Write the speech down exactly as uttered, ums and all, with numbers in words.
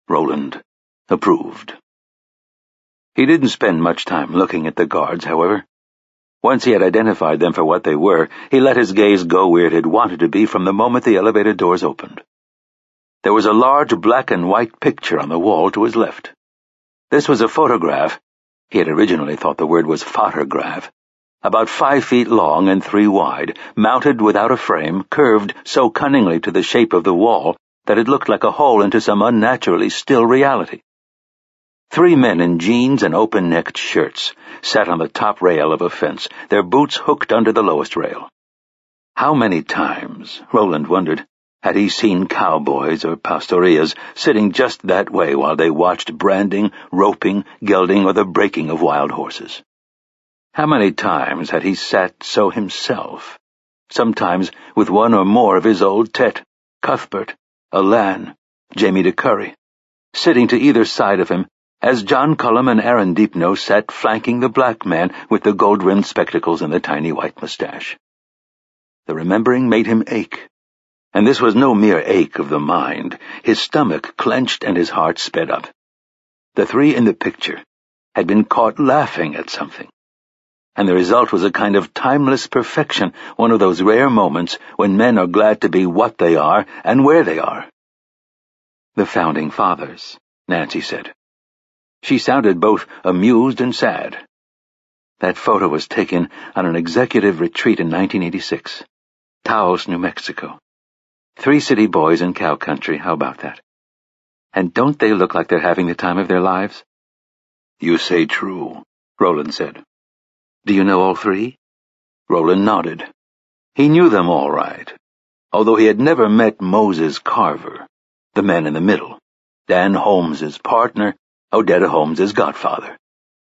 Roland approved. He didn't spend much time looking at the guards, however. Once he had identified them for what they were, he let his gaze go where it had wanted to be from the moment the elevator doors opened. There was a large black and white picture on the wall to his left. This was a photograph. He had originally thought the word was photograph. About five feet long and three wide, mounted without a frame, curved so cunningly to the shape of the wall that it looked like a hole into some unnaturally still reality. Three men in jeans and open-necked shirts sat on the top rail of a fence, their boots hooked under the lowest rail. How many times, Roland wondered, had he seen cowboys or pastorias sitting just that way while they watched branding, roping, gelding, or the breaking of wild horses? How many times had he sat so himself, sometimes with one or more of his old Tet, Cuthbert, Alan, Jamie de Curry, sitting to either side of him, as John Cullum and Aaron Deepno sat flanking the black man with the gold-rimmed spectacles and the tiny white mustache. The remembering made him ache, and this was no mere ache of the mind. His stomach clenched and his heart sped up. The three in the picture had been caught laughing at something, and the result was a kind of timeless perfection, one of those rare moments when men are glad to be what they are and where they are. The Founding Fathers, Nancy said. She sounded both amused and sad. That photo was taken on an executive retreat in nineteen eighty-six. Taos, New Mexico. Three city boys in cow country, how about that? And don't they look like they're having the time of their lives? You say true, Roland said. Do you know all three? Roland nodded. He knew them all right, although he had never met Moses Carver, the man in the middle, Dan Holmes's partner, Odetta Holmes's godfather.